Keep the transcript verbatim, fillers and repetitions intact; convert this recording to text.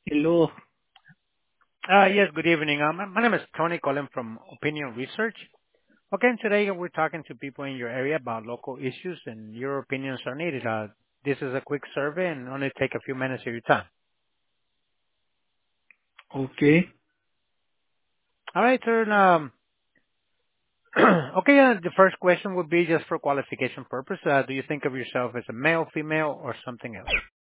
Hello. Uh Yes, good evening. Um, My my name is Tony calling from Opinion Research. Okay, and today we're talking to people in your area about local issues, and your opinions are needed. Uh This is a quick survey and only take a few minutes of your time. Okay. All right, sir. um, Okay, uh the first question would be just for qualification purpose. Uh Do you think of yourself as a male, female, or something else?